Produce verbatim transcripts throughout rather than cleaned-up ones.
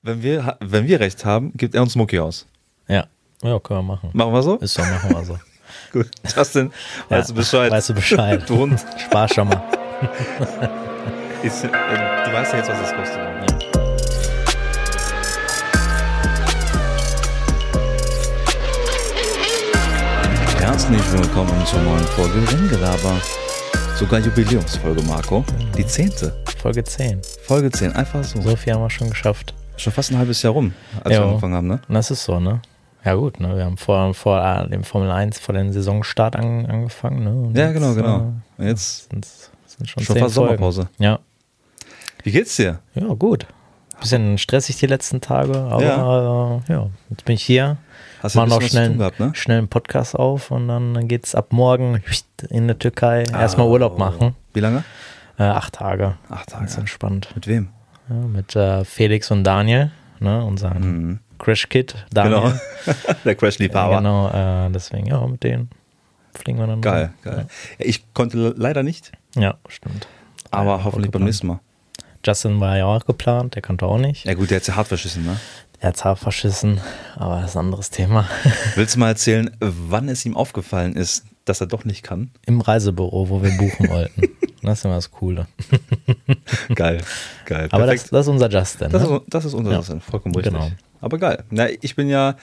Wenn wir, wenn wir recht haben, gibt er uns Mucki aus. Ja, ja, können wir machen. Machen wir so? Ist so, machen wir so. Gut. Justin, weißt Ja, du Bescheid? Weißt du Bescheid. Du Hund. Spar schon mal. Ist, äh, du weißt ja jetzt, was das kostet. Ja. Herzlich willkommen zur neuen Folge Renngelaber. Sogar Jubiläumsfolge, Marco. Die zehnte. Folge zehn. Folge zehn, einfach so. So viel haben wir schon geschafft. Schon fast ein halbes Jahr rum, als Jo. wir angefangen haben, ne? Und das ist so, ne? Ja gut, ne? Wir haben vor, vor dem Formel eins, vor dem Saisonstart an, angefangen, ne? Und Ja, jetzt, genau, genau. Äh, Und jetzt sind, sind schon, schon zehn fast Folgen. Sommerpause. Ja. Wie geht's dir? Ja, gut. Bisschen stressig die letzten Tage, aber ja, äh, ja. Jetzt bin ich hier. Hast du Machen ein noch bisschen was schnell, zu tun gehabt, ne? schnell einen Podcast auf und dann geht's ab morgen in der Türkei erstmal Urlaub machen. Wie lange? Äh, acht Tage. Acht Tage. Ganz entspannt. Mit wem? Ja, mit äh, Felix und Daniel, ne, unser Mhm. Crash-Kid, Daniel. Genau. Der Crash-Liebhaber. Ja, genau, äh, deswegen, ja, mit denen fliegen wir dann. Geil, mal. geil. Ja, ich konnte le- leider nicht, Ja, stimmt. aber Ja, hoffentlich beim geplant. nächsten Mal. Justin war ja auch geplant, der konnte auch nicht. Ja gut, der hat ja hart verschissen, ne? Er hat hart verschissen, aber das ist ein anderes Thema. Willst du mal erzählen, wann es ihm aufgefallen ist, dass er doch nicht kann? Im Reisebüro, wo wir buchen wollten. Das ist immer das Coole. Geil, geil. Aber das, Perfekt. das ist unser Justin. Das, Ne? ist, das ist unser Ja. Justin, vollkommen richtig. Genau. Aber geil. Na, ich bin ja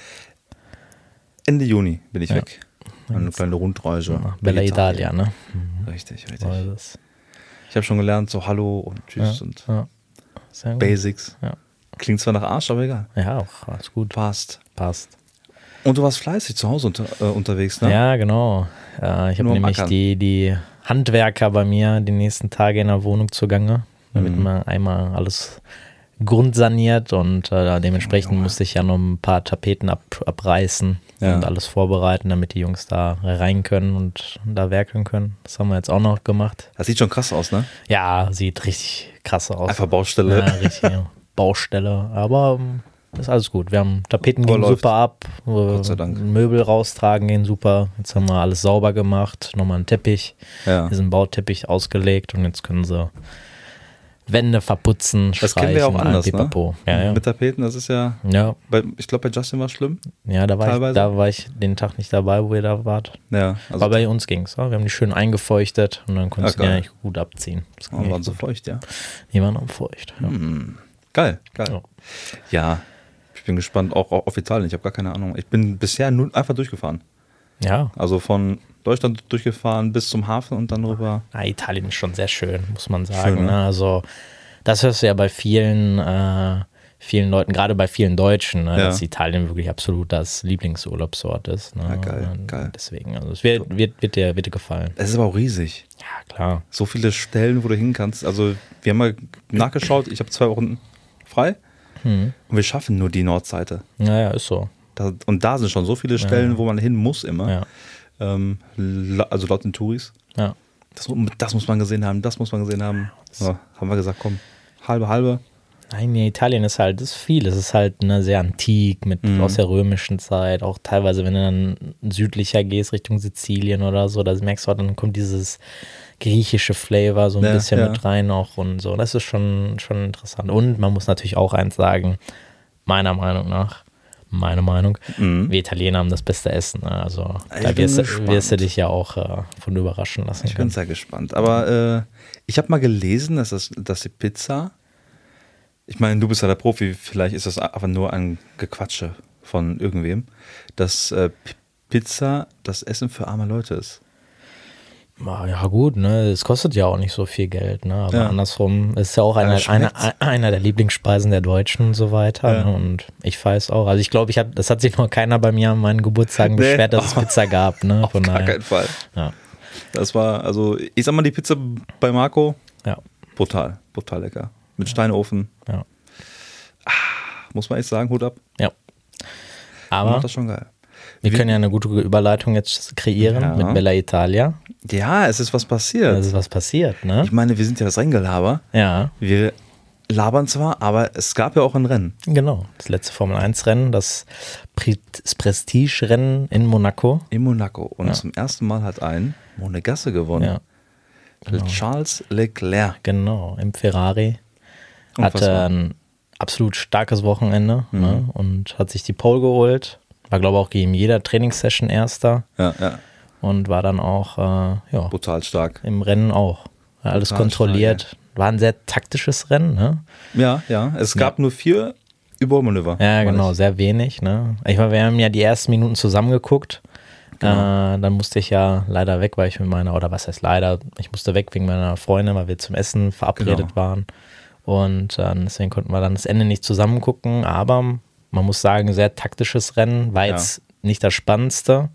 Ende Juni bin ich Ja. weg. Eine kleine Rundreise. Nach Bella Italia, ne? Richtig, richtig. War das. Ich habe schon gelernt, so Hallo und Tschüss Ja, und ja. Sehr gut. Basics. Ja. Klingt zwar nach Arsch, aber egal. Ja, auch alles gut. Passt. Passt. Und du warst fleißig zu Hause unter, äh, unterwegs, ne? Ja, genau. Äh, ich habe Nur am nämlich Ackern. die, die Handwerker bei mir die nächsten Tage in der Wohnung zugange, damit Mhm. man einmal alles grundsaniert und äh, dementsprechend Junge. musste ich ja noch ein paar Tapeten ab, abreißen Ja. und alles vorbereiten, damit die Jungs da rein können und da werkeln können. Das haben wir jetzt auch noch gemacht. Das sieht schon krass aus, ne? Ja, sieht richtig krass aus. Einfach Baustelle. Ja, richtig. Ja. Baustelle. Aber ähm, ist alles gut. Wir haben Tapeten Aber gehen läuft. super ab. Gott sei Dank. Möbel raustragen gehen super. Jetzt haben wir alles sauber gemacht. Nochmal einen Teppich. Ja. Diesen Bauteppich ausgelegt und jetzt können sie Wände verputzen, Das kennen wir ja auch streichen, anders, ne? pipapo. Ja, ja. Mit Tapeten, das ist ja, Ja, bei, ich glaube bei Justin war es schlimm. ja da, war ich, Teilweise. da war ich den Tag nicht dabei, wo ihr da wart. Ja, also Aber bei uns ging es. Ja? Wir haben die schön eingefeuchtet und dann konntest Ah, du die geil. eigentlich gut abziehen. Das ging oh, waren echt so gut. feucht, ja. Die waren auch feucht. Ja. Hm. Geil, geil. Ja. Ja, ich bin gespannt, auch, auch auf Italien, ich habe gar keine Ahnung. Ich bin bisher nur einfach durchgefahren. ja. Also von Deutschland durchgefahren bis zum Hafen und dann rüber. Na, Italien ist schon sehr schön, muss man sagen. Schön, ne? Ne? Also das hörst du ja bei vielen, äh, vielen Leuten, gerade bei vielen Deutschen, ne? Ja. dass Italien wirklich absolut das Lieblingsurlaubsort ist. Ne? Ja, geil, Und geil. Deswegen, also es wird, wird, wird, dir, wird dir gefallen. Es ist aber auch riesig. Ja, klar. So viele Stellen, wo du hin kannst. Also wir haben mal nachgeschaut, ich habe zwei Wochen frei Hm. und wir schaffen nur die Nordseite. Naja, ist so. Da, und da sind schon so viele Stellen, wo man hin muss immer. Ja. Ähm, la- also laut den Touris. Ja. Das, das muss man gesehen haben, das muss man gesehen haben. Ja, haben wir gesagt, komm, halbe, halbe. Nein, nee, Italien ist halt, das ist viel. Es ist halt ne, sehr antik, mit Mhm. aus der römischen Zeit. Auch teilweise, wenn du dann südlicher gehst, Richtung Sizilien oder so, da merkst du, dann kommt dieses griechische Flavor so ein Ja, bisschen ja. mit rein auch und so. Das ist schon, schon interessant. Und man muss natürlich auch eins sagen, meiner Meinung nach, meine Meinung, Mhm. wir Italiener haben das beste Essen. Ne? Also Ich da bin wirst, du- gespannt. wirst du dich ja auch äh, von überraschen lassen Ich bin können. sehr gespannt. Aber äh, ich habe mal gelesen, dass, das, dass die Pizza, ich meine, du bist ja der Profi, vielleicht ist das einfach nur ein Gequatsche von irgendwem, dass äh, P- Pizza das Essen für arme Leute ist. Ja gut, ne, es kostet ja auch nicht so viel Geld, ne, aber Ja. andersrum ist ja auch Aber einer, es einer, schmeckt's. einer der Lieblingsspeisen der Deutschen und so weiter, Ja. ne, und ich weiß auch, also ich glaube, ich hab, das hat sich noch keiner bei mir an meinen Geburtstagen Nee. beschwert, dass es Pizza gab, ne, Auf von gar daher, keinen Fall. ja, Das war, also, ich sag mal, die Pizza bei Marco, ja, brutal, brutal lecker. Mit Steinofen, ja, muss man echt sagen, Hut ab. ja. Aber Aber das schon geil. wir können ja eine gute Überleitung jetzt kreieren Ja. mit Bella Italia, Ja, es ist was passiert. das ist was passiert, ne, Ich meine, wir sind ja das Renngelaber. ja, Wir labern zwar, aber es gab ja auch ein Rennen. genau, das letzte Formel eins Rennen, das, Pri- das Prestige-Rennen in Monaco, In Monaco. Und Ja. zum ersten Mal hat ein Monegasse gewonnen. ja, genau. Charles Leclerc. Genau, im Ferrari. Unfassbar. Hatte ein absolut starkes Wochenende, Mhm. ne? Und hat sich die Pole geholt. War, glaube ich, auch gegen jeder Trainingssession Erster Ja, ja. und war dann auch äh, ja, Brutal stark. im Rennen auch. War alles Total kontrolliert. stark, War ein sehr taktisches Rennen, ne? Ja, ja. Es gab nur vier Überholmanöver. Ja, meine genau, ich. sehr wenig, ne? Ich meine, wir haben ja die ersten Minuten zusammen geguckt. Genau. Äh, dann musste ich ja leider weg, weil ich mit meiner, oder was heißt leider, ich musste weg wegen meiner Freundin, weil wir zum Essen verabredet Genau. waren. Und äh, deswegen konnten wir dann das Ende nicht zusammen gucken, aber man muss sagen, sehr taktisches Rennen, war Ja. jetzt nicht das Spannendste,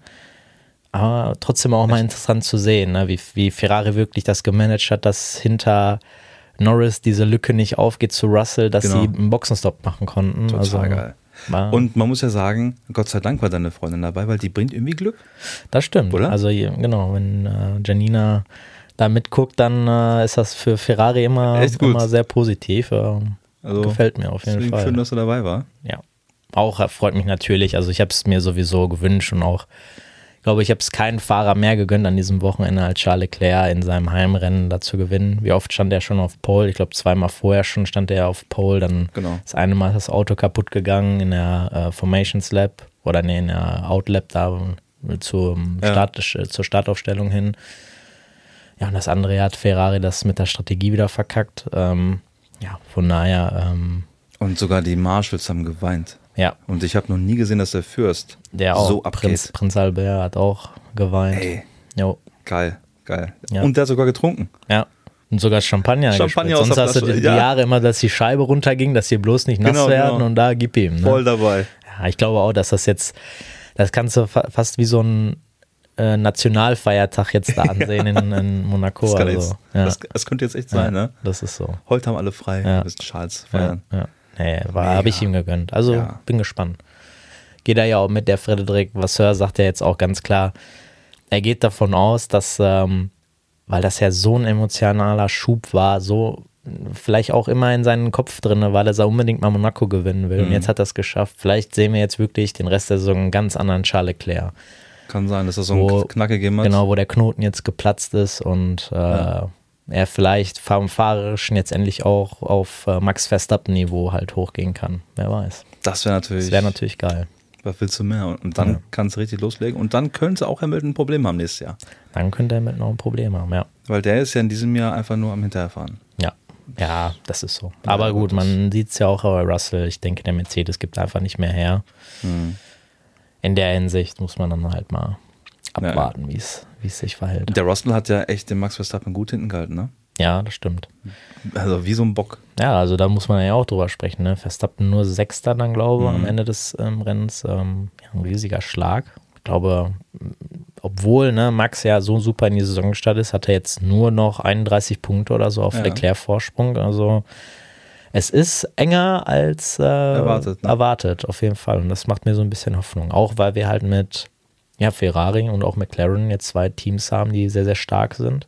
aber trotzdem auch mal interessant zu sehen, ne? wie, wie Ferrari wirklich das gemanagt hat, dass hinter Norris diese Lücke nicht aufgeht zu Russell, dass Genau. sie einen Boxenstopp machen konnten. Total also, geil. War, Und man muss ja sagen, Gott sei Dank war deine Freundin dabei, weil die bringt irgendwie Glück. das stimmt. Oder? Also genau, wenn äh, Janina da mitguckt, dann äh, ist das für Ferrari immer, Echt gut. immer sehr positiv. Äh, Also, gefällt mir auf jeden deswegen Fall. schön, dass du dabei war. Ja. Auch äh, freut mich natürlich. Also ich habe es mir sowieso gewünscht und auch, ich glaube, ich habe es keinen Fahrer mehr gegönnt an diesem Wochenende als Charles Leclerc in seinem Heimrennen da zu gewinnen. Wie oft stand er schon auf Pole? Ich glaube, zweimal vorher schon stand er auf Pole. Dann Genau. das eine Mal ist das Auto kaputt gegangen in der äh, Formations Lab oder nee, in der Outlap da zum Ja. Start, äh, zur Startaufstellung hin. Ja, und das andere Jahr hat Ferrari das mit der Strategie wieder verkackt. Ähm, ja, von daher, ähm, Und sogar die Marshalls haben geweint. ja, Und ich habe noch nie gesehen, dass der Fürst der auch, so abgeht. Prinz, Prinz Albert hat auch geweint. Ey, Jo, geil, geil. Ja. Und der hat sogar getrunken. ja. Und sogar Champagner, Champagner gespritzt. aus Sonst der hast du Flasche, die, die ja. Jahre immer, dass die Scheibe runterging, dass sie bloß nicht nass Genau, werden genau. und da gib ihm. Ne? Voll dabei. Ja, ich glaube auch, dass das jetzt, das kannst du fa fast wie so ein äh, Nationalfeiertag jetzt da ansehen in, in Monaco. Das, kann also, jetzt, ja. das, das könnte jetzt echt sein, ja, ne? das ist so. Heute haben alle frei, Ja. wir müssen Charles Ja, feiern. ja. Nee, war, Mega. habe ich ihm gegönnt. Also Ja. bin gespannt. Geht er ja auch mit, der Frederik Vasseur sagt ja jetzt auch ganz klar, er geht davon aus, dass, ähm, weil das ja so ein emotionaler Schub war, so vielleicht auch immer in seinem Kopf drin, weil er so unbedingt mal Monaco gewinnen will. Mhm. Und jetzt hat er es geschafft. Vielleicht sehen wir jetzt wirklich den Rest der Saison einen ganz anderen Charles Leclerc. Kann sein, dass das so einen Wo- Knack gegeben hat. Genau, wo der Knoten jetzt geplatzt ist und äh, Ja. er vielleicht vom Fahrerischen jetzt endlich auch auf äh, Max Verstappen-Niveau halt hochgehen kann. Wer weiß. Das wäre natürlich, Das wäre natürlich geil. was willst du mehr? Und dann Ja. kann es richtig loslegen. Und dann könnte auch Hamilton ein Problem haben nächstes Jahr. Dann könnte er mit noch ein Problem haben, ja. Weil der ist ja in diesem Jahr einfach nur am Hinterherfahren. Ja, ja, das ist so. Ja, Aber gut, gut, das- man sieht es ja auch bei Russell. Ich denke, der Mercedes gibt einfach nicht mehr her. Mhm. In der Hinsicht muss man dann halt mal abwarten, wie es wie es sich verhält. Der Russell hat ja echt den Max Verstappen gut hinten gehalten, ne? Ja, das stimmt. Also wie so ein Bock. Ja, also da muss man ja auch drüber sprechen. Ne? Verstappen nur Sechster dann, glaube ich, Mhm. am Ende des ähm, Rennens. Ähm, ja, ein riesiger Schlag. Ich glaube, m, obwohl ne, Max ja so super in die Saison gestartet ist, hat er jetzt nur noch einunddreißig Punkte oder so auf Ja. Leclerc-Vorsprung. Also es ist enger als äh, Erwartet, ne? erwartet, auf jeden Fall. Und das macht mir so ein bisschen Hoffnung. Auch weil wir halt mit ja, Ferrari und auch McLaren jetzt zwei Teams haben, die sehr, sehr stark sind.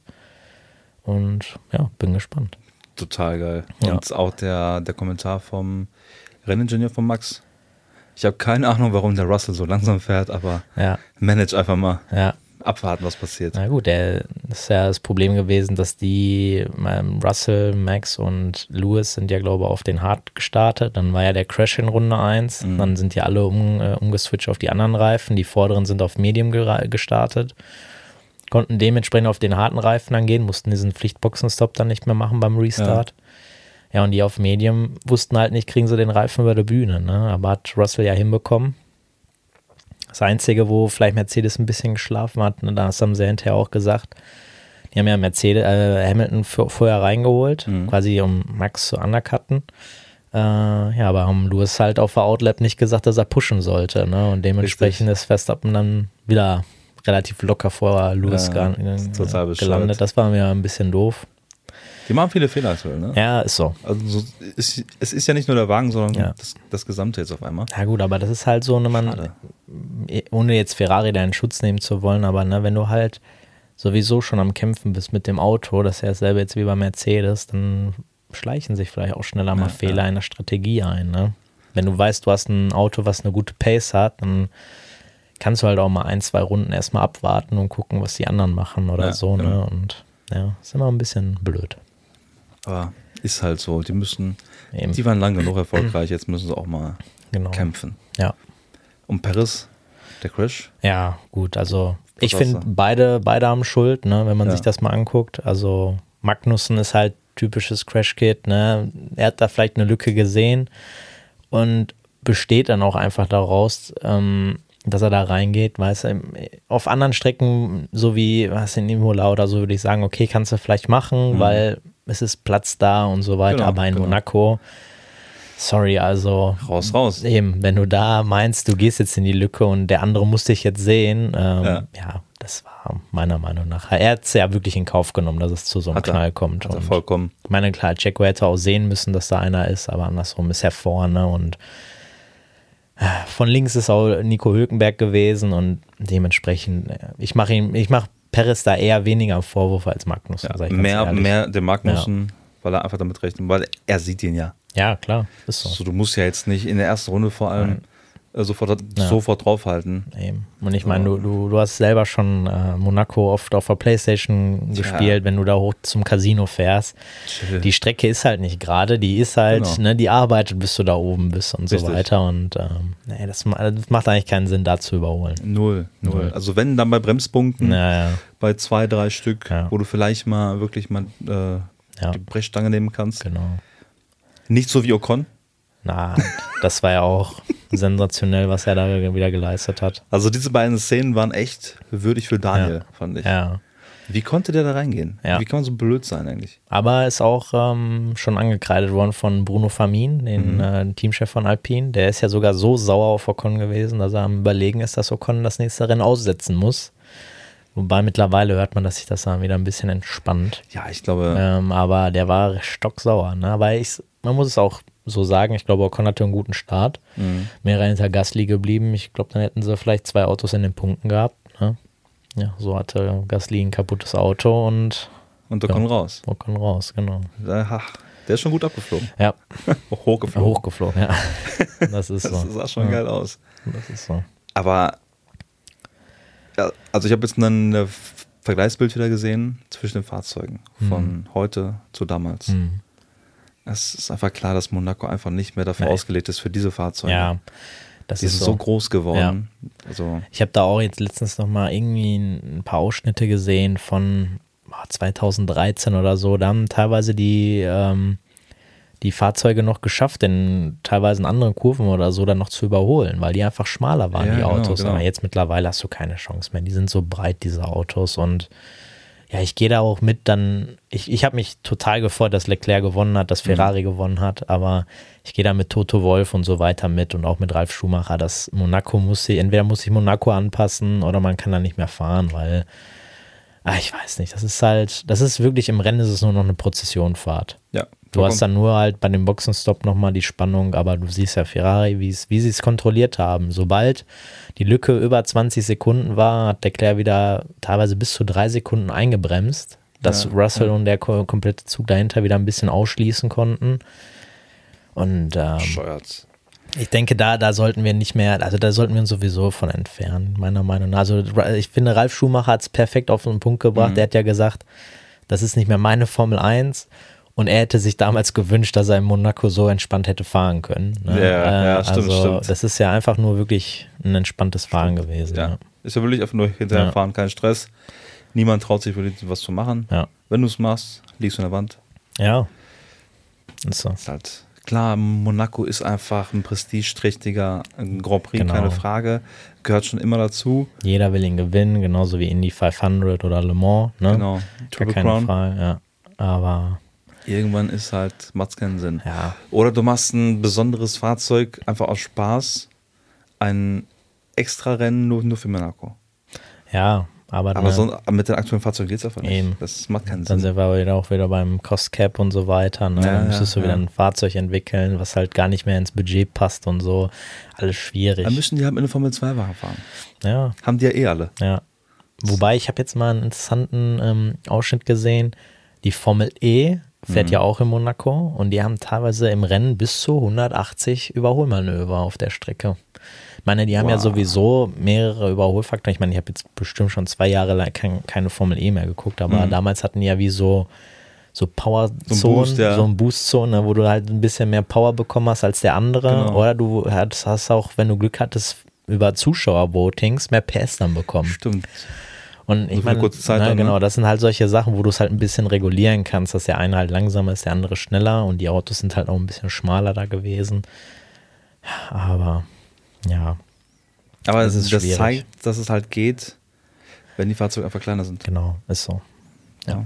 Und ja, bin gespannt. Total geil. Ja. Und auch der, der Kommentar vom Renningenieur von Max. Ich habe keine Ahnung, warum der Russell so langsam fährt, aber Ja, manage einfach mal. ja. Abwarten, was passiert. Na gut, der das ist ja das Problem gewesen, dass die ähm, Russell, Max und Lewis sind ja, glaube ich, auf den Hard gestartet. Dann war ja der Crash in Runde eins. Mhm. Dann sind die alle um, äh, umgeswitcht auf die anderen Reifen. Die vorderen sind auf Medium gera- gestartet. Konnten dementsprechend auf den harten Reifen dann gehen, mussten diesen Pflichtboxenstopp dann nicht mehr machen beim Restart. Ja, und die auf Medium wussten halt nicht, kriegen sie den Reifen über der Bühne. Ne? Aber hat Russell ja hinbekommen. Das Einzige, wo vielleicht Mercedes ein bisschen geschlafen hat, ne, das haben sie hinterher auch gesagt, die haben ja Mercedes, äh, Hamilton für, vorher reingeholt, Mhm. quasi um Max zu undercutten. Äh, ja, aber haben Lewis halt auf der Outlap nicht gesagt, dass er pushen sollte. Ne? Und dementsprechend ist Verstappen dann wieder relativ locker vor Lewis Ja, ge- ist total äh, bescheuert. gelandet. Das war mir ein bisschen doof. Die machen viele Fehler aktuell, ne? Ja, ist so. Also so, ist, es ist ja nicht nur der Wagen, sondern Ja. das, das Gesamte jetzt auf einmal. Ja gut, aber das ist halt so, ne, man, Schade. ohne jetzt Ferrari da in Schutz nehmen zu wollen, aber ne, wenn du halt sowieso schon am Kämpfen bist mit dem Auto, das ist ja dasselbe jetzt wie bei Mercedes, dann schleichen sich vielleicht auch schneller mal Ja, Fehler ja. in der Strategie ein. Ne? Wenn du weißt, du hast ein Auto, was eine gute Pace hat, dann kannst du halt auch mal ein, zwei Runden erstmal abwarten und gucken, was die anderen machen oder Ja, so. Ne? genau. Und ja, ist immer ein bisschen blöd. Aber Ist halt so. Die müssen, Eben. die waren lange genug erfolgreich, jetzt müssen sie auch mal Genau. kämpfen. Ja. Und Paris, der Crash? Ja, gut, also Was ich sagst finde, du? beide, beide haben Schuld, ne, wenn man Ja. sich das mal anguckt. Also Magnussen ist halt typisches Crash-Kid, ne? Er hat da vielleicht eine Lücke gesehen und besteht dann auch einfach daraus, ähm, dass er da reingeht, weißt du, auf anderen Strecken, so wie was in Imola oder so, würde ich sagen, okay, kannst du vielleicht machen, Mhm. weil es ist Platz da und so weiter, Genau, aber in genau. Monaco, sorry, also Raus, raus. eben, wenn du da meinst, du gehst jetzt in die Lücke und der andere muss dich jetzt sehen, ähm, ja. Ja. das war meiner Meinung nach, er hat es ja wirklich in Kauf genommen, dass es zu so einem Hat er. Knall kommt. Hat er Und vollkommen. ich meine, klar, Checo hätte auch sehen müssen, dass da einer ist, aber andersrum ist er vorne und äh, von links ist auch Nico Hülkenberg gewesen und dementsprechend, äh, ich mache ihm, ich mache Perez da eher weniger Vorwurf als Magnussen. Ja, sag ich ganz mehr, ehrlich. mehr der Magnussen, weil er einfach damit rechnet, weil er sieht ihn ja. Ja, klar, ist so. So, du musst ja jetzt nicht in der ersten Runde vor allem äh, sofort, Ja. sofort draufhalten. Eben. Und ich meine, du, du, du hast selber schon äh, Monaco oft auf der Playstation gespielt, wenn du da hoch zum Casino fährst. Chill. Die Strecke ist halt nicht gerade, die ist halt, Genau. ne, die arbeitet, bis du da oben bist und so Richtig. weiter. Und ähm, nee, das, ma- das macht eigentlich keinen Sinn, da zu überholen. Null, null. Null. Also wenn, dann bei Bremspunkten, Naja, bei zwei, drei Stück, Ja. wo du vielleicht mal wirklich mal äh, Ja. die Brechstange nehmen kannst. genau. Nicht so wie Ocon. Na, das war ja auch sensationell, was er da wieder geleistet hat. Also diese beiden Szenen waren echt würdig für Daniel, fand ich. Ja. Wie konnte der da reingehen? Ja. Wie kann man so blöd sein eigentlich? Aber ist auch ähm, schon angekreidet worden von Bruno Famin, den Mhm. äh, Teamchef von Alpine. Der ist ja sogar so sauer auf Ocon gewesen, dass er am Überlegen ist, dass Ocon das nächste Rennen aussetzen muss. Wobei mittlerweile hört man, dass sich das dann wieder ein bisschen entspannt. Ja, ich glaube, Ähm, aber der war stocksauer. Ne? Aber ich, man muss es auch so sagen, ich glaube, Ocon hatte einen guten Start. Mhm. Wäre er hinter Gasly geblieben, ich glaube, dann hätten sie vielleicht zwei Autos in den Punkten gehabt. Ne? Ja, so hatte Gasly ein kaputtes Auto und und Ocon Ja. raus. Ocon raus, genau. Aha, der ist schon gut abgeflogen. Ja, Hochgeflogen. hochgeflogen, ja. Das ist Das so. sah schon ja, geil aus. Das ist so. Aber, ja, also ich habe jetzt ein äh, Vergleichsbild wieder gesehen zwischen den Fahrzeugen von heute zu damals. Hm. Es ist einfach klar, dass Monaco einfach nicht mehr dafür Nee. ausgelegt ist für diese Fahrzeuge. Ja, das Die ist sind so. so groß geworden. Also, Ich habe da auch jetzt letztens noch mal irgendwie ein paar Ausschnitte gesehen von boah, zweitausenddreizehn oder so. Da haben teilweise die, ähm, die Fahrzeuge noch geschafft, in teilweise in anderen Kurven oder so dann noch zu überholen, weil die einfach schmaler waren, Ja, die genau, Autos. genau. Aber jetzt mittlerweile hast du keine Chance mehr. Die sind so breit, diese Autos. Und ja, ich gehe da auch mit dann, ich, ich habe mich total gefreut, dass Leclerc gewonnen hat, dass Ferrari Mhm. gewonnen hat, aber ich gehe da mit Toto Wolff und so weiter mit und auch mit Ralf Schumacher, dass Monaco muss sich, entweder muss sich Monaco anpassen oder man kann da nicht mehr fahren, weil, ah, ich weiß nicht, das ist halt, das ist wirklich, im Rennen ist es nur noch eine Prozessionfahrt. ja. Du hast dann nur halt bei dem Boxenstopp nochmal die Spannung, aber du siehst ja Ferrari, wie es- wie sie es kontrolliert haben. Sobald die Lücke über zwanzig Sekunden war, hat Leclerc wieder teilweise bis zu drei Sekunden eingebremst, dass Ja, Russell ja. und der ko- komplette Zug dahinter wieder ein bisschen ausschließen konnten. Und ähm, Bescheuert. ich denke, da, da sollten wir nicht mehr, also da sollten wir uns sowieso von entfernen, meiner Meinung nach. Also ich finde, Ralf Schumacher hat es perfekt auf den Punkt gebracht. Mhm. Der hat ja gesagt, das ist nicht mehr meine Formel eins. Und er hätte sich damals gewünscht, dass er in Monaco so entspannt hätte fahren können. Ne? Ja, ja, stimmt, also, stimmt. das ist ja einfach nur wirklich ein entspanntes Fahren gewesen. Ja. Ja. Ist ja wirklich einfach nur hinterher Ja. fahren, kein Stress. Niemand traut sich wirklich was zu machen. Ja. Wenn du es machst, liegst du in der Wand. Ja. Ist so. Ist halt klar, Monaco ist einfach ein prestigeträchtiger Grand Prix, Genau. keine Frage. Gehört schon immer dazu. Jeder will ihn gewinnen, genauso wie Indy fünfhundert oder Le Mans. Ne? Genau. Gar Triple keine Crown. Frage, ja. Aber Irgendwann ist halt, macht's keinen Sinn. ja, Oder du machst ein besonderes Fahrzeug einfach aus Spaß, ein Extra-Rennen nur, nur für Monaco. ja, aber, Aber ne, so, mit den aktuellen Fahrzeugen geht es einfach nicht. Eben. Das macht keinen dann Sinn. sind wir wieder auch wieder beim Cost Cap und so weiter. Ne? Ja, dann müsstest ja, du wieder ja. ein Fahrzeug entwickeln, was halt gar nicht mehr ins Budget passt und so. Alles schwierig. Dann müssen die halt mit einer Formel zwei Wagen fahren. Ja, Haben die ja eh alle. ja. Wobei, ich habe jetzt mal einen interessanten ähm, Ausschnitt gesehen. Die Formel E fährt Mhm. ja auch in Monaco und die haben teilweise im Rennen bis zu hundertachtzig Überholmanöver auf der Strecke. Ich meine, die haben ja Wow. sowieso mehrere Überholfaktoren. Ich meine, ich habe jetzt bestimmt schon zwei Jahre lang kein, keine Formel E mehr geguckt, aber Mhm. damals hatten die ja wie so, so Power-Zonen, So ein Boost, ja. so ein Boost-Zone, wo du halt ein bisschen mehr Power bekommen hast als der andere. Genau. Oder du hast, hast auch, wenn du Glück hattest, über Zuschauer-Votings mehr P S dann bekommen. Stimmt. Und ich für meine, kurze Zeit na, dann, ne? genau, das sind halt solche Sachen, wo du es halt ein bisschen regulieren kannst, dass der eine halt langsamer ist, der andere schneller und die Autos sind halt auch ein bisschen schmaler da gewesen. Aber ja, Aber Das das, ist das schwierig. zeigt, dass es halt geht, wenn die Fahrzeuge einfach kleiner sind. genau, ist so. Ja.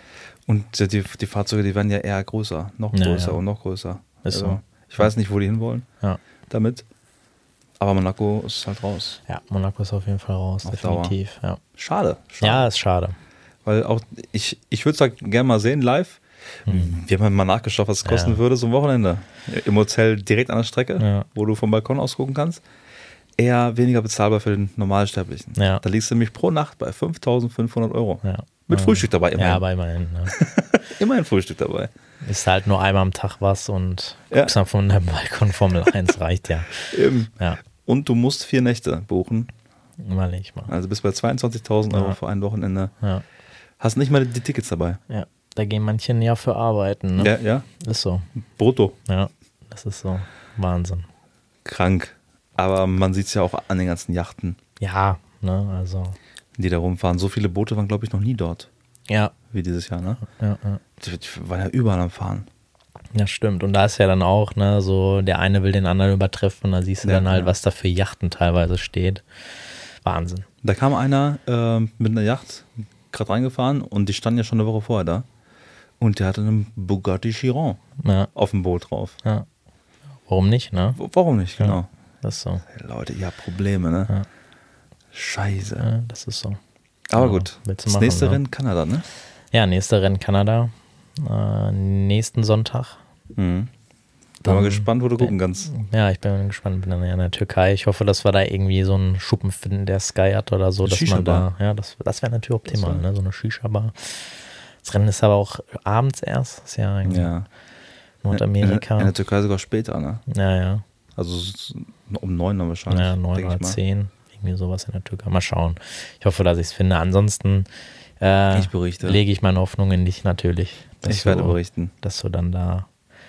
Und die, die Fahrzeuge, die werden ja eher größer, noch Ja, größer ja. und noch größer. Ist so. Ich weiß nicht, wo die hinwollen Ja. damit. Aber Monaco ist halt raus. Ja, Monaco ist auf jeden Fall raus, Auf definitiv. Ja. Schade. schade. ja, ist schade. Weil auch, ich, ich würde es halt gerne mal sehen, live. Mhm. Wir haben mal nachgeschaut, was es kosten Ja. würde, so ein Wochenende. Im Hotel direkt an der Strecke, Ja. wo du vom Balkon aus gucken kannst. Eher weniger bezahlbar für den Normalsterblichen. Ja. Da liegst du nämlich pro Nacht bei fünftausendfünfhundert Euro. Ja. Mit Ja. Frühstück dabei, immerhin. Ja, aber immerhin. Ne? Immerhin Frühstück dabei. Ist halt nur einmal am Tag was und Ja. guckst dann von der Balkon Formel eins, reicht ja. Eben. Ja, Und du musst vier Nächte buchen. mal nicht mal. Also bis bei zweiundzwanzigtausend Euro Ja. für ein Wochenende. Ja. Hast nicht mal die Tickets dabei. ja, da gehen manche ja für arbeiten. Ne? Ja, ja. Ist so. Brutto. Ja, das ist so. Wahnsinn. Krank. Aber man sieht es ja auch an den ganzen Yachten, Ja, ne, also. die da rumfahren. So viele Boote waren, glaube ich, noch nie dort, Ja, wie dieses Jahr, ne? ja, ja. Die, die waren ja überall am Fahren. Ja, stimmt. Und da ist ja dann auch, ne, so der eine will den anderen übertreffen und da siehst du Ja, dann halt, ja. was da für Yachten teilweise steht. Wahnsinn. Da kam einer äh, mit einer Yacht gerade reingefahren und die standen ja schon eine Woche vorher da. Und der hatte einen Bugatti Chiron Ja, auf dem Boot drauf. ja. Warum nicht, ne? W- Warum nicht, genau. Das ist so. Hey, Leute, ihr habt Probleme, ne? Ja. Scheiße. Ja, das ist so. Aber Ja, gut, willst du das machen, nächste ne? Rennen Kanada, ne? Ja, nächster Rennen Kanada. Äh, nächsten Sonntag. Mhm. Bin Dann- mal gespannt, wo du gucken kannst. Ja, ich bin gespannt. Bin dann ja in der Türkei. Ich hoffe, dass wir da irgendwie so einen Schuppen finden, der Sky hat oder so, Eine dass man da, Shisha-Bar. ja, das, das wäre natürlich optimal, Das wär- ne? So eine Shisha-Bar. Das Rennen ist aber auch abends erst. Ist ja in Ja. Nordamerika. In, in der Türkei sogar später, ne? ja, ja. Also s- um neun dann wahrscheinlich. Ja, neun denk oder ich mal. zehn. Irgendwie sowas in der Türkei. Mal schauen. Ich hoffe, dass ich es finde. Ansonsten äh, Ich berichte. lege ich meine Hoffnung in dich natürlich. Dass Ich werde du, berichten. Dass du dann da,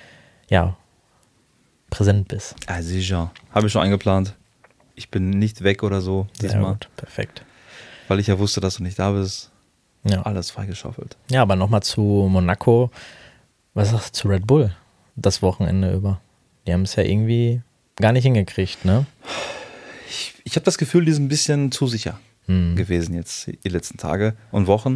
ja, präsent bist. Ah, sicher. Habe ich schon eingeplant. Ich bin nicht weg oder so Sehr diesmal, gut. Perfekt. weil ich ja wusste, dass du nicht da bist. Ja. Alles freigeschaufelt. Ja, aber nochmal zu Monaco. Was sagst du zu Red Bull das Wochenende über? Die haben es ja irgendwie gar nicht hingekriegt, ne? Ich, ich habe das Gefühl, die sind ein bisschen zu sicher Hm. gewesen jetzt die letzten Tage und Wochen.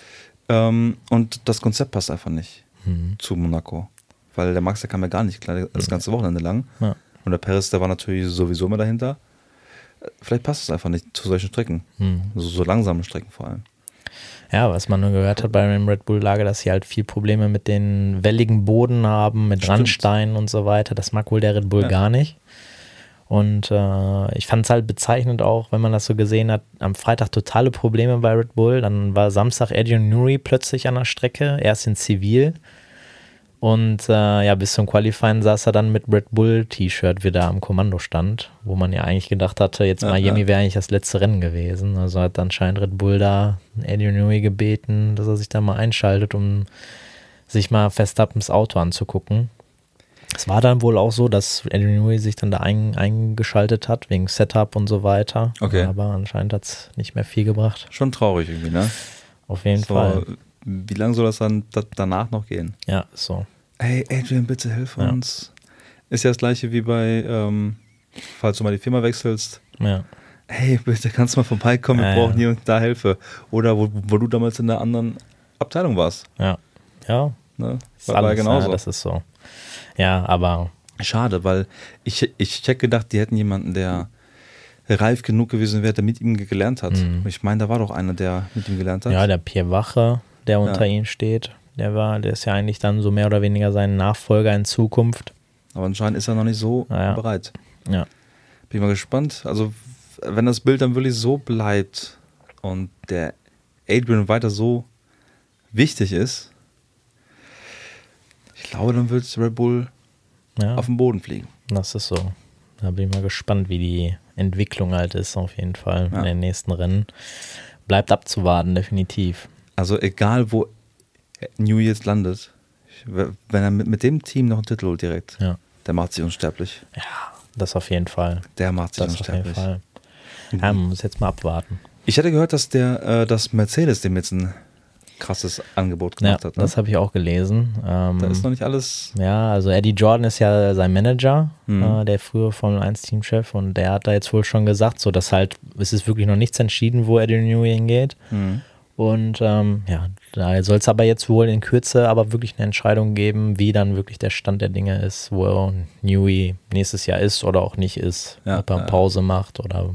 Ähm, und das Konzept passt einfach nicht Hm. zu Monaco. Weil der Max, der kam ja gar nicht klar das ganze Wochenende lang. Ja. Und der Perez, der war natürlich sowieso immer dahinter. Vielleicht passt es einfach nicht zu solchen Strecken. Hm. So, so langsamen Strecken vor allem. Ja, was man nur gehört hat bei dem Red Bull-Lager, dass sie halt viel Probleme mit den welligen Boden haben, mit Stimmt. Randsteinen und so weiter. Das mag wohl der Red Bull Ja. gar nicht. Und äh, ich fand es halt bezeichnend auch, wenn man das so gesehen hat, am Freitag totale Probleme bei Red Bull. Dann war Samstag Adrian Newey plötzlich an der Strecke, erst in Zivil. Und äh, ja, bis zum Qualifying saß er dann mit Red Bull-T-Shirt wieder am Kommandostand, wo man ja eigentlich gedacht hatte, jetzt Ja, Miami ja. wäre eigentlich das letzte Rennen gewesen. Also hat anscheinend Red Bull da Adrian Newey gebeten, dass er sich da mal einschaltet, um sich mal Verstappens Auto anzugucken. Es war dann wohl auch so, dass Adrian Newey sich dann da ein, eingeschaltet hat, wegen Setup und so weiter. Okay. Aber anscheinend hat es nicht mehr viel gebracht. Schon traurig irgendwie, ne? Auf jeden So, Fall. wie lange soll das dann da, danach noch gehen? Ja, so. Hey, Adrian, bitte hilf Ja. uns. Ist ja das gleiche wie bei, ähm, falls du mal die Firma wechselst. Ja. Hey, bitte kannst du mal vorbeikommen, wir Ja, brauchen ja. hier und da Hilfe. Oder wo, wo du damals in der anderen Abteilung warst. Ja. Ja. Ne? Ist War, war ja alles, genauso. ja, das ist so. Ja, aber Schade, weil ich, ich hätte gedacht, die hätten jemanden, der reif genug gewesen wäre, der mit ihm gelernt hat. Mhm. Ich meine, da war doch einer, der mit ihm gelernt hat. ja, der Pierre Wache, der unter Ja. ihm steht, der war, der ist ja eigentlich dann so mehr oder weniger sein Nachfolger in Zukunft. Aber anscheinend ist er noch nicht so Ja. bereit. Ja. Bin ich mal gespannt. Also, wenn das Bild dann wirklich so bleibt und der Adrian weiter so wichtig ist, ich glaube, dann wird Red Bull Ja. auf den Boden fliegen. Das ist so. Da bin ich mal gespannt, wie die Entwicklung halt ist, auf jeden Fall Ja. in den nächsten Rennen. Bleibt abzuwarten, definitiv. Also, egal wo Newey jetzt landet, wenn er mit, mit dem Team noch einen Titel holt direkt, Ja. der macht sich unsterblich. Ja, das auf jeden Fall. Der macht sich Das auf jeden unsterblich. Fall. Ja, man muss jetzt mal abwarten. Ich hatte gehört, dass der, äh, dass Mercedes dem jetzt ein krasses Angebot Ja, gemacht hat. Ne? das habe ich auch gelesen. Ähm, Da ist noch nicht alles. ja, also Eddie Jordan ist ja sein Manager, Mhm. äh, der frühe Formel eins Teamchef, und der hat da jetzt wohl schon gesagt, so dass halt, es ist wirklich noch nichts entschieden, wo Eddie Newey hingeht. Mhm. Und ähm, ja, da soll es aber jetzt wohl in Kürze aber wirklich eine Entscheidung geben, wie dann wirklich der Stand der Dinge ist, wo Newey nächstes Jahr ist oder auch nicht ist, Ja, ob er ja. Pause macht oder.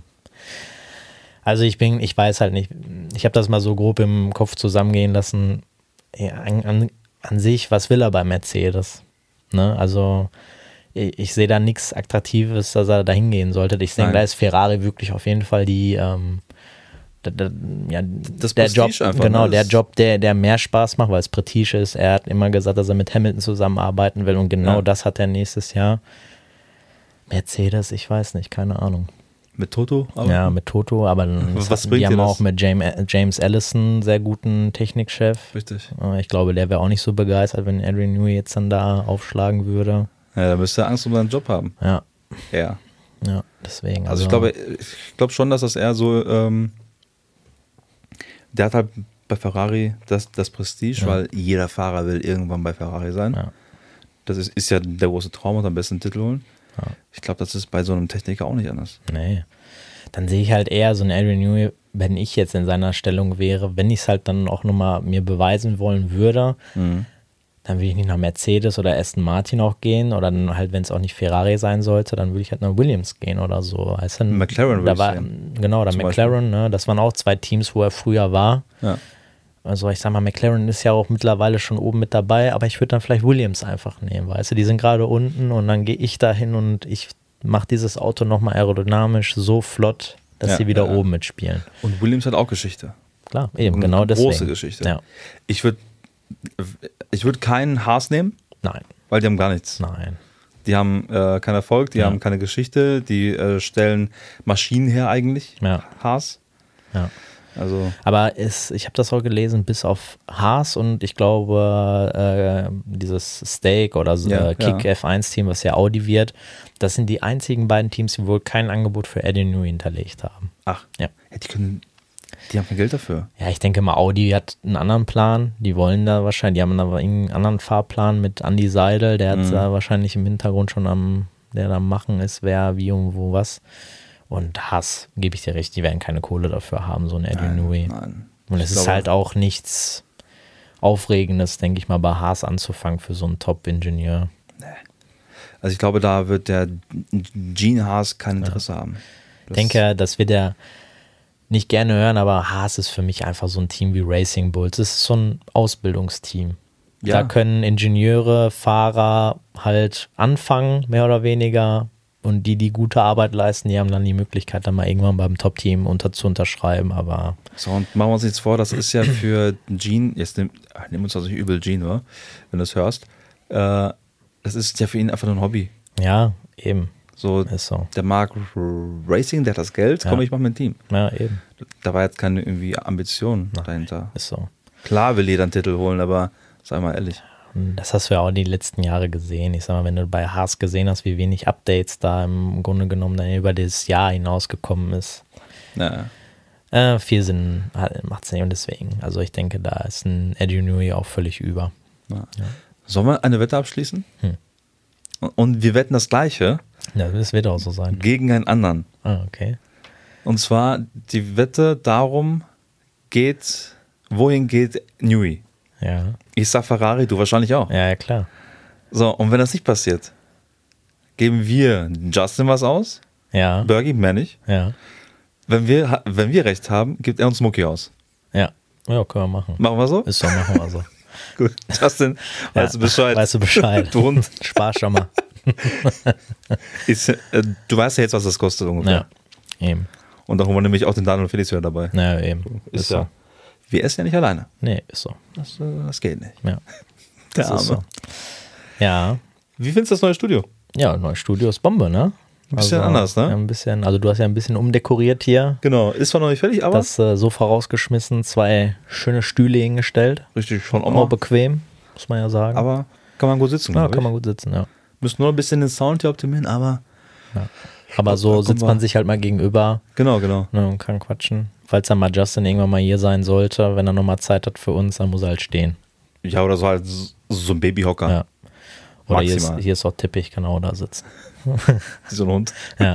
Also ich bin, ich weiß halt nicht, ich habe das mal so grob im Kopf zusammengehen lassen. Ja, an, an, an sich, was will er bei Mercedes? Ne? Also ich, ich sehe da nichts Attraktives, dass er da hingehen sollte. Ich denke, Nein. da ist Ferrari wirklich auf jeden Fall die ähm, da, da, ja, Das der Prestige Job, einfach, genau, ne? der Das- Job, der, der mehr Spaß macht, weil es Prestige ist. Er hat immer gesagt, dass er mit Hamilton zusammenarbeiten will, und genau Ja. das hat er nächstes Jahr. Mercedes, ich weiß nicht, keine Ahnung. Mit Toto? Aber Ja, mit Toto, aber dann Was hatten- bringt die dir haben das? auch mit James, James Allison einen sehr guten Technikchef. Richtig. Äh, Ich glaube, der wäre auch nicht so begeistert, wenn Adrian Newey jetzt dann da aufschlagen würde. Ja, da müsste er Angst um seinen Job haben. Ja, Ja. ja, deswegen. Also, ich glaube, ich glaube schon, dass das eher so, ähm, der hat halt bei Ferrari das, das Prestige, Ja. weil jeder Fahrer will irgendwann bei Ferrari sein. Ja. Das ist, ist ja der große Traum und am besten einen Titel holen. Ja. Ich glaube, das ist bei so einem Techniker auch nicht anders. Nee. Dann sehe ich halt eher so einen Adrian Newey, wenn ich jetzt in seiner Stellung wäre, wenn ich es halt dann auch nochmal mir beweisen wollen würde, Mhm. dann würde ich nicht nach Mercedes oder Aston Martin auch gehen, oder dann halt, wenn es auch nicht Ferrari sein sollte, dann würde ich halt nach Williams gehen oder so. Weißt du, McLaren würde da ich war, sehen. Genau, oder Zum McLaren, ne? Das waren auch zwei Teams, wo er früher war. Ja. Also ich sag mal, McLaren ist ja auch mittlerweile schon oben mit dabei, aber ich würde dann vielleicht Williams einfach nehmen, weißt du, die sind gerade unten, und dann gehe ich da hin und ich mache dieses Auto nochmal aerodynamisch so flott, dass Ja, sie wieder ja, ja. oben mitspielen. Und Williams hat auch Geschichte. Klar, eben, Eine genau deswegen. große Geschichte. Ja. Ich würde ich würd keinen Haas nehmen, Nein, weil die haben gar nichts. nein. Die haben äh, keinen Erfolg, die Ja. haben keine Geschichte, die äh, stellen Maschinen her eigentlich, Ja. Haas. Ja. Also, Aber es, ich habe das auch gelesen, bis auf Haas und ich glaube, äh, dieses Stake oder so, Ja, äh, Kick ja. F eins Team, was ja Audi wird, das sind die einzigen beiden Teams, die wohl kein Angebot für Eddie Newey hinterlegt haben. ach, Ja. ja, die können, die haben kein Geld dafür. Ja, ich denke mal, Audi hat einen anderen Plan. Die wollen da wahrscheinlich, die haben aber irgendeinen anderen Fahrplan mit Andy Seidel, der hat Mhm. da wahrscheinlich im Hintergrund schon am, der da am machen ist, wer, wie und wo was. Und Haas, gebe ich dir recht, die werden keine Kohle dafür haben, so ein Eddie Newey. Nein. Und Ich es ist glaube- halt auch nichts Aufregendes, denke ich mal, bei Haas anzufangen für so einen Top-Ingenieur. Also ich glaube, da wird der Gene Haas kein Interesse haben. Ich Das- denke, das wird er nicht gerne hören, aber Haas ist für mich einfach so ein Team wie Racing Bulls. Es ist so ein Ausbildungsteam. Ja. Da können Ingenieure, Fahrer halt anfangen, mehr oder weniger. Und die, die gute Arbeit leisten, die haben dann die Möglichkeit, dann mal irgendwann beim Top-Team unter, zu unterschreiben. Aber So, und machen wir uns jetzt vor, das ist ja für Gene, jetzt nimm, ach, nimm uns also nicht übel, Gene, oder? Wenn du es hörst, äh, das ist ja für ihn einfach nur ein Hobby. ja, eben. So, Ist so. der mag Racing, der hat das Geld, Ja. komm, ich mach mit ein Team. Ja, eben. Da war jetzt keine irgendwie Ambition dahinter. Ist so. Klar will jeder einen Titel holen, aber sei mal ehrlich. Und das hast du ja auch die letzten Jahre gesehen. Ich sag mal, wenn du bei Haas gesehen hast, wie wenig Updates da im Grunde genommen dann über das Jahr hinausgekommen ist. Ja. Äh, viel Sinn macht es nicht, und deswegen. Also ich denke, da ist ein Eddie Newey auch völlig über. Ja. Sollen wir eine Wette abschließen? Hm. Und- Und wir wetten das Gleiche Ja, das wird auch so sein. gegen einen anderen. Ah, okay. Und zwar die Wette darum geht, wohin geht Newey? Ja, Ich sag Ferrari, du wahrscheinlich auch. ja, ja klar. So, und wenn das nicht passiert, geben wir Justin was aus, Ja, Bergie mehr nicht. ja, Wenn wir, wenn wir recht haben, gibt er uns Mucki aus. ja. Ja, können wir machen. Machen wir so? Ist so, machen wir so. Gut. Justin, weißt Ja, du Bescheid? Weißt du Bescheid. Du Hund. Spar schon mal. Ist, äh, du weißt ja jetzt, was das kostet ungefähr. Ja, eben. Und da holen wir nämlich auch den Daniel Felix wieder dabei. Ja, eben. Ist ja. Wir essen ja nicht alleine. Nee, ist so. Das, äh, das geht nicht. Ja, Der das Arme. ist so. Ja, Wie findest du das neue Studio? ja, neues Studio ist Bombe, ne? Ein bisschen also, anders, ne? Ja, ein bisschen, also du hast ja ein bisschen umdekoriert hier. Genau, ist zwar noch nicht fertig, aber Das äh, Sofa rausgeschmissen, zwei schöne Stühle hingestellt. richtig schon Auch Oma. bequem, muss man ja sagen. Aber kann man gut sitzen, ja, glaub kann ich. man gut sitzen, ja. Müssen nur ein bisschen den Sound hier optimieren, aber ja. Aber Da so kommen sitzt wir- man sich halt mal gegenüber, genau, genau. ne, und kann quatschen. Falls dann mal Justin irgendwann mal hier sein sollte, wenn er nochmal Zeit hat für uns, dann muss er halt stehen. Ja, oder so halt so so ein Babyhocker. Ja. Oder hier ist, Maximal. hier ist auch Tippich, kann auch da sitzen. Wie so ein Hund. Ja.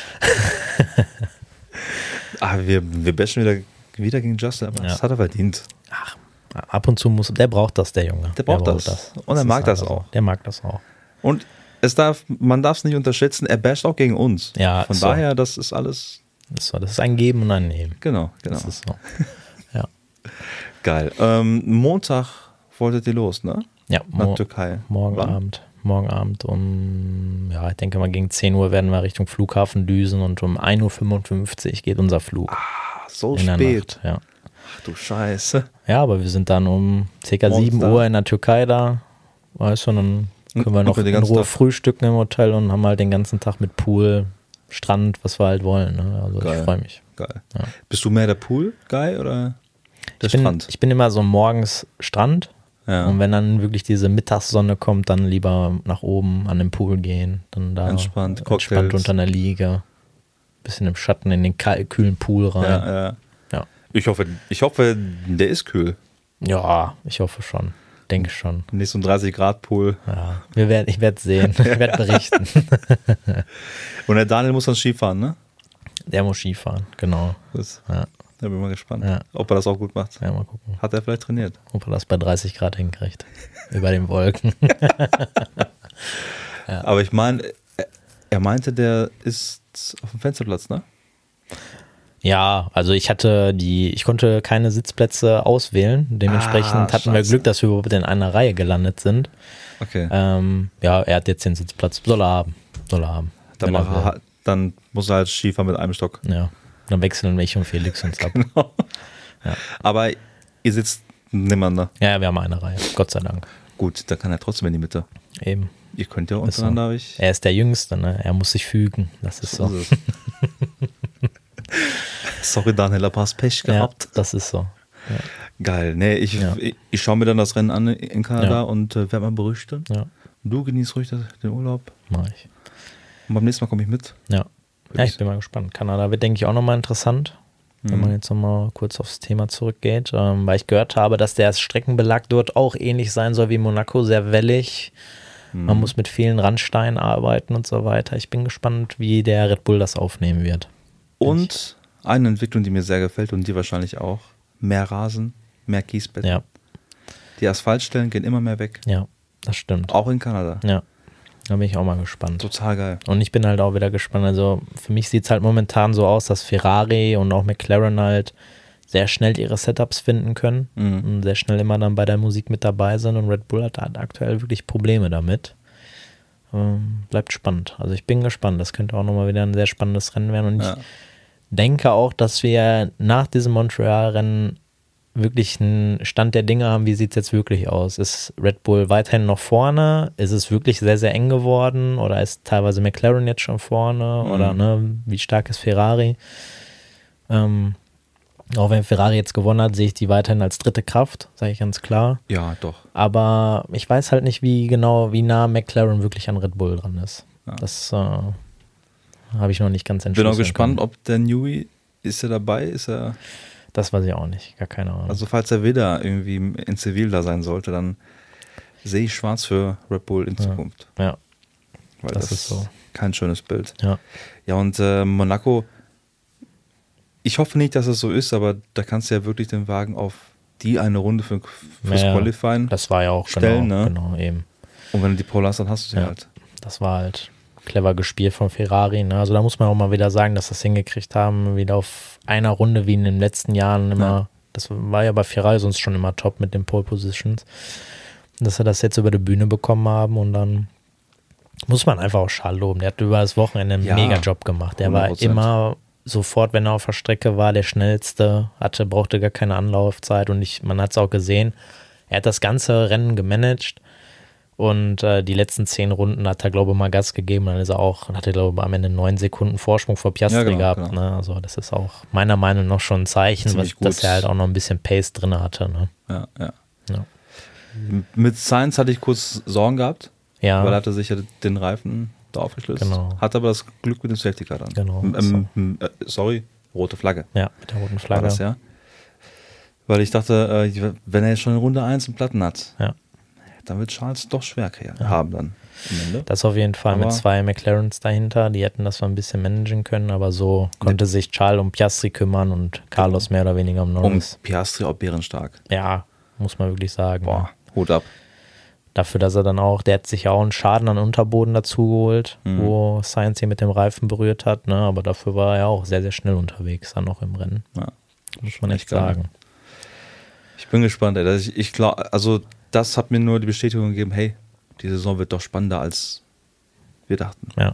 Ah, wir, wir bashen wieder, wieder gegen Justin, aber Ja. das hat er verdient. Ach, ab und zu muss, der braucht das, der Junge. Der braucht das. Und er ist mag das einfach so. auch. Der mag das auch. Und es darf, man darf es nicht unterschätzen, er basht auch gegen uns. Ja, Von ist so. daher, das ist alles, Das ist, so. Das ist ein Geben und ein Nehmen. genau, genau. Das ist so. Ja. Geil. Ähm, Montag wolltet ihr los, ne? Ja, Nach mo Türkei. morgen Wann? Abend. Morgen Abend um, ja, ich denke mal gegen zehn Uhr werden wir Richtung Flughafen düsen und um ein Uhr fünfundfünfzig geht unser Flug. Ah, so in der spät. Nacht, ja. Ach du Scheiße. Ja, aber wir sind dann um ca. Morgens sieben da. Uhr in der Türkei da, weißt du, und dann können wir Und noch den in ganzen Ruhe Tag. frühstücken im Hotel und haben halt den ganzen Tag mit Pool, Strand, was wir halt wollen. Ne? Also Geil. ich freue mich. Geil. Ja. Bist du mehr der Pool-Guy oder der Ich bin, Strand? ich bin immer so morgens Strand Ja. und wenn dann wirklich diese Mittagssonne kommt, dann lieber nach oben an den Pool gehen, dann da Entspannt, entspannt Cocktails. unter einer Liege, bisschen im Schatten in den kal- kühlen Pool rein. ja, ja. Ja. Ich hoffe, ich hoffe, der ist kühl. Ja, ich hoffe schon. Denke schon. Nicht so ein dreißig Grad Pool. Ja, wir werden, ich werde sehen. Ich werde berichten. Und der Daniel muss dann Skifahren, ne? Der muss Skifahren, genau. Das, Ja, da bin ich mal gespannt, Ja. ob er das auch gut macht. ja, mal gucken, Hat er vielleicht trainiert? ob er das bei dreißig Grad hinkriegt. Über den Wolken. Aber ich meine, er- er meinte, der ist auf dem Fensterplatz, ne? Ja, also ich hatte die, ich konnte keine Sitzplätze auswählen. Dementsprechend Ah, hatten wir scheiße. Glück, dass wir überhaupt in einer Reihe gelandet sind. Okay. Ähm, ja, er hat jetzt den Sitzplatz. Soll er haben. Soll er haben. dann, wenn er mach, will. er- dann muss er halt Skifahren mit einem Stock. Ja, dann wechseln ich und Felix uns ab. Aber ihr sitzt nebeneinander. Ja, ja, wir haben eine Reihe. Gott sei Dank. Gut, da kann er trotzdem in die Mitte. Eben. Ihr könnt ja Ist so. untereinander euch. Er ist der Jüngste, ne? Er muss sich fügen. Das ist so. ist es. Sorry, Daniel, aber hast Pech Ja, gehabt. das ist so. Geil. Nee, ich, Ja. ich, ich schaue mir dann das Rennen an in Kanada Ja. und äh, werde mal berichten. Ja, Du genießt ruhig das- den Urlaub. mach ich. Und beim nächsten Mal komme ich mit. Ja. Ja, ich bin mal gespannt. Kanada wird, denke ich, auch nochmal interessant, wenn man jetzt nochmal kurz aufs Thema zurückgeht, ähm, weil ich gehört habe, dass der Streckenbelag dort auch ähnlich sein soll wie Monaco, sehr wellig. Man muss mit vielen Randsteinen arbeiten und so weiter. Ich bin gespannt, wie der Red Bull das aufnehmen wird. Und eine Entwicklung, die mir sehr gefällt und dir wahrscheinlich auch. Mehr Rasen, mehr Kiesbetten. Ja, Die Asphaltstellen gehen immer mehr weg. ja, das stimmt. Auch in Kanada. Ja, da bin ich auch mal gespannt. Total geil. Und ich bin halt auch wieder gespannt. Also für mich sieht es halt momentan so aus, dass Ferrari und auch McLaren halt sehr schnell ihre Setups finden können Mhm. und sehr schnell immer dann bei der Musik mit dabei sind. Und Red Bull hat halt aktuell wirklich Probleme damit. Ähm, bleibt spannend. Also ich bin gespannt. Das könnte auch nochmal wieder ein sehr spannendes Rennen werden. Und Ja. ich denke auch, dass wir nach diesem Montreal-Rennen wirklich einen Stand der Dinge haben, wie sieht es jetzt wirklich aus? Ist Red Bull weiterhin noch vorne? Ist es wirklich sehr, sehr eng geworden? Oder ist teilweise McLaren jetzt schon vorne? Mhm. Oder ne, wie stark ist Ferrari? Ähm, auch wenn Ferrari jetzt gewonnen hat, sehe ich die weiterhin als dritte Kraft, sage ich ganz klar. Ja, doch. Aber ich weiß halt nicht, wie genau, wie nah McLaren wirklich an Red Bull dran ist. Ja. Das äh, habe ich noch nicht ganz Bin entschlossen. auch gespannt, können. ob der Newey, ist er dabei? Ist er, Das weiß ich auch nicht, gar keine Ahnung. also falls er wieder irgendwie in Zivil da sein sollte, dann sehe ich schwarz für Red Bull in Zukunft. ja, Weil das das, ist so. kein schönes Bild. ja. Ja, und äh, Monaco, ich hoffe nicht, dass es so ist, aber da kannst du ja wirklich den Wagen auf die eine Runde für, fürs Ja, Qualifying. Das war ja auch Stellen, genau, ne? genau eben. Und wenn du die Pole hast, dann hast du sie Ja. halt. Das war halt clever gespielt von Ferrari. Ne? Also da muss man auch mal wieder sagen, dass sie das hingekriegt haben, wieder auf einer Runde wie in den letzten Jahren immer. Ja. Das war ja bei Ferrari sonst schon immer top mit den Pole Positions. Dass sie das jetzt über die Bühne bekommen haben und dann muss man einfach auch Charles loben. Der hat über das Wochenende einen Ja, mega Job gemacht. Der hundert war Prozent. immer sofort, wenn er auf der Strecke war, der schnellste, hatte, brauchte gar keine Anlaufzeit und ich, man hat es auch gesehen. Er hat das ganze Rennen gemanagt Und äh, die letzten zehn Runden hat er, glaube ich, mal Gas gegeben. Dann ist er auch, hat er, glaube ich, am Ende neun Sekunden Vorsprung vor Piastri Ja, genau, gehabt. genau. Ne? Also das ist auch meiner Meinung nach schon ein Zeichen, was, Ziemlich gut. dass er halt auch noch ein bisschen Pace drin hatte. Ne? Ja, ja. Ja. Mit Sainz hatte ich kurz Sorgen gehabt, Ja, weil er hatte sich ja den Reifen da aufgeschlitzt. Genau. Hat aber das Glück mit dem Safety Car dann. Genau. Ähm, ähm, äh, sorry, rote Flagge ja, mit der roten war Flagge. das, ja. Weil ich dachte, äh, wenn er jetzt schon in Runde eins einen Platten hat, Ja. dann wird Charles doch schwer haben dann am Ende. Das auf jeden Fall Aber- mit zwei McLarens dahinter. Die hätten das mal ein bisschen managen können, aber so konnte sich Charles um Piastri kümmern und Carlos mehr oder weniger um Norris. Und Piastri auch bärenstark. Ja, muss man wirklich sagen. Boah, Hut ab. Dafür, dass er dann auch, der hat sich ja auch einen Schaden an Unterboden dazu geholt, Mhm. wo Sainz ihn mit dem Reifen berührt hat, ne? Aber dafür war er auch sehr, sehr schnell unterwegs dann noch im Rennen. Ja. Muss man echt Echt geil. sagen. Ich bin gespannt, ey. Das- Ich, ich glaube, also das hat mir nur die Bestätigung gegeben, hey, die Saison wird doch spannender, als wir dachten. Ja.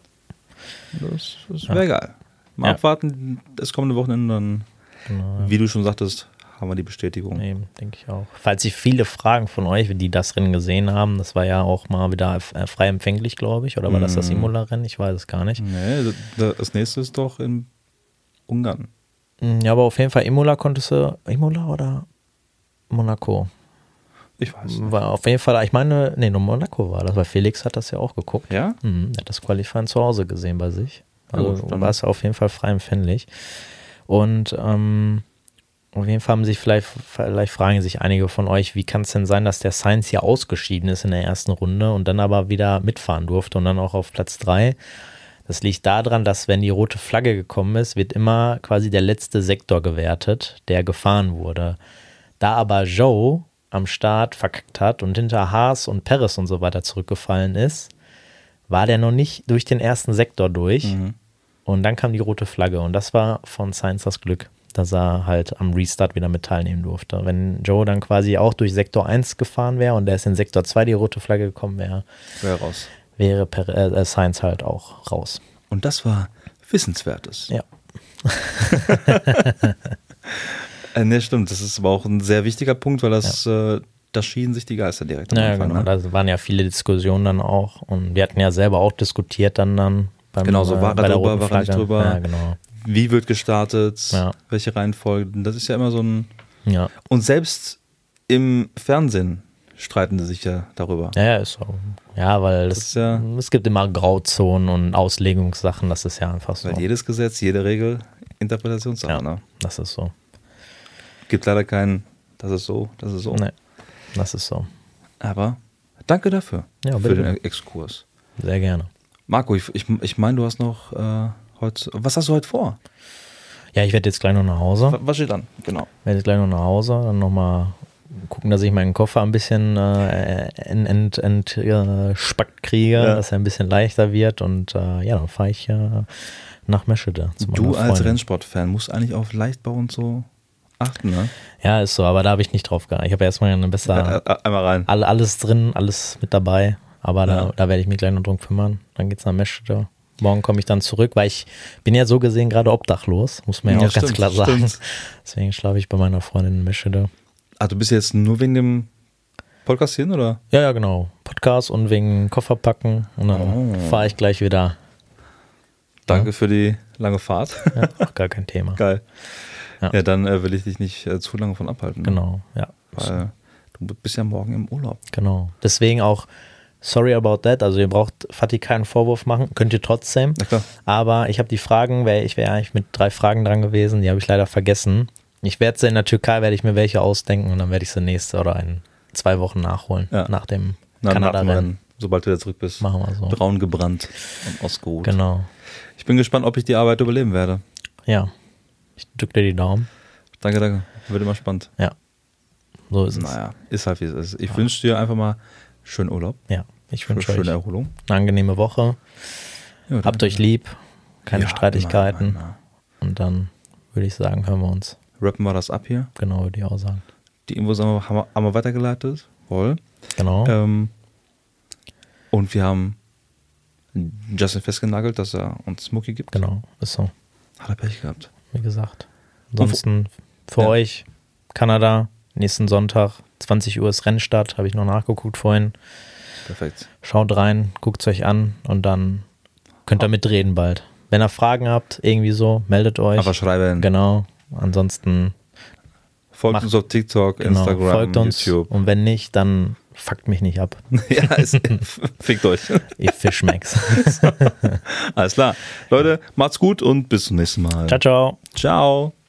Das, das Ja. wäre geil. Mal Ja. abwarten, das kommende Wochenende, dann, Genau, ja. wie du schon sagtest, haben wir die Bestätigung. Eben, denke ich auch. Falls ihr viele Fragen von euch, die das Rennen gesehen haben, das war ja auch mal wieder äh, frei empfänglich, glaube ich, oder war das das Mhm. Imola-Rennen? Ich weiß es gar nicht. Nee, da- das nächste ist doch in Ungarn. Ja, aber auf jeden Fall Imola konntest du, Imola oder Monaco? Ich weiß nicht. War auf jeden Fall, ich meine, nee, nur Monaco war das, weil Felix hat das ja auch geguckt. Ja? Mhm, er hat das Qualifying zu Hause gesehen bei sich. Also Ja, gut, dann- war es auf jeden Fall frei empfänglich. Und ähm, auf jeden Fall haben sich vielleicht, vielleicht fragen sich einige von euch, wie kann es denn sein, dass der Sainz hier ausgeschieden ist in der ersten Runde und dann aber wieder mitfahren durfte und dann auch auf Platz drei. Das liegt daran, dass wenn die rote Flagge gekommen ist, wird immer quasi der letzte Sektor gewertet, der gefahren wurde. Da aber Joe am Start verkackt hat und hinter Haas und Perez und so weiter zurückgefallen ist, war der noch nicht durch den ersten Sektor durch. Mhm. Und dann kam die rote Flagge und das war von Sainz das Glück, dass er halt am Restart wieder mit teilnehmen durfte. Wenn Joe dann quasi auch durch Sektor eins gefahren wäre und der ist in Sektor zwei die rote Flagge gekommen wäre, Wäre raus. wäre per, äh, Sainz halt auch raus. Und das war Wissenswertes. Ja. Äh, ne, stimmt. Das ist aber auch ein sehr wichtiger Punkt, weil das, äh, da schieden sich die Geister direkt am Ja, Anfang. genau. Ne? Da waren ja viele Diskussionen dann auch und wir hatten ja selber auch diskutiert dann, dann beim, Genau, so war er bei der drüber, roten war er nicht Flagge. drüber. Ja, genau. Wie wird gestartet? Ja. Welche Reihenfolge? Das ist ja immer so ein. Ja. Und selbst im Fernsehen streiten sie sich ja darüber. Ja, ja, ist so. Ja, weil Das das, ist ja- es gibt immer Grauzonen und Auslegungssachen, das ist ja einfach so. Weil jedes Gesetz, jede Regel Interpretationssache. Ja. Ne? Das ist so. Gibt leider keinen, das ist so, das ist so. Nee, das ist so. Aber danke dafür, Ja, für bitte. den Exkurs. Sehr gerne. Marco, ich, ich, ich meine, du hast noch äh, heute, was hast du heute vor? Ja, ich werde jetzt gleich noch nach Hause. Was steht an? Genau. Werde jetzt gleich noch nach Hause, dann nochmal gucken, dass ich meinen Koffer ein bisschen äh, ent, ent, ent, äh, spackt kriege, Ja. dass er ein bisschen leichter wird und äh, ja, dann fahre ich äh, nach Meschede zu meiner Du als Freundin. Rennsportfan musst eigentlich auf Leichtbau und so achten, ne? Ja, ist so, aber da habe ich nicht drauf geachtet. Ich habe erstmal eine bessere, Äh, äh, einmal rein. all, alles drin, alles mit dabei, aber da, Ja. da werde ich mich gleich noch drum kümmern. Dann geht's nach Meschede. Morgen komme ich dann zurück, weil ich bin ja so gesehen gerade obdachlos, muss man ja, Ja, auch ganz stimmt, klar sagen. stimmt. Deswegen schlafe ich bei meiner Freundin in Meschede. Ah, du bist jetzt nur wegen dem Podcast hin, oder? Ja, ja, genau. Podcast und wegen Koffer packen und dann Oh. fahre ich gleich wieder. Danke für die lange Fahrt. Ja, auch gar kein Thema. Geil. Ja, Ja. dann äh, will ich dich nicht äh, zu lange von abhalten. ne? Genau, ja. Weil du bist ja morgen im Urlaub. Genau. Deswegen auch sorry about that. Also ihr braucht Fatih keinen Vorwurf machen. Könnt ihr trotzdem. Na klar. Aber ich habe die Fragen, wär, ich wäre eigentlich mit drei Fragen dran gewesen, die habe ich leider vergessen. Ich werde sie in der Türkei, werde ich mir welche ausdenken und dann werde ich sie nächste oder in zwei Wochen nachholen. Ja. Nach dem Na, nach dem Kanada-Rennen. Rennen, sobald du wieder zurück bist. Machen wir so. Braun gebrannt und ausgeruht. Genau. Ich bin gespannt, ob ich die Arbeit überleben werde. Ja. Ich drücke dir die Daumen. Danke, danke. Wird immer spannend. Ja. So ist es. Naja, ist halt wie es ist. Ich wünsche dir einfach mal schönen Urlaub. Ja. Ich Für wünsche euch schöne Erholung. eine angenehme Woche. Ja, dann- Habt euch lieb. Keine Ja, Streitigkeiten. immer, immer. Und dann würde ich sagen, hören wir uns. Rappen wir das ab hier. Genau, würde ich auch sagen. Die Infos haben wir, haben wir, haben wir weitergeleitet. Voll. Genau. Ähm, und wir haben Justin festgenagelt, dass er uns Smokey gibt. Genau. Ist so. Hat er Pech gehabt. Wie gesagt. Ansonsten für Ja. euch Kanada, nächsten Sonntag, zwanzig Uhr ist Rennstart, habe ich noch nachgeguckt vorhin. Perfekt. Schaut rein, guckt es euch an und dann könnt ihr mitreden bald. Wenn ihr Fragen habt, irgendwie so, meldet euch. Einfach schreiben. Genau. Ansonsten folgt macht, uns auf TikTok, genau, Instagram, folgt uns. YouTube. Und wenn nicht, dann fuckt mich nicht ab. Ja, es, fickt euch. Ihr Fischmecks. Alles klar. Leute, macht's gut und bis zum nächsten Mal. Ciao, ciao. Ciao.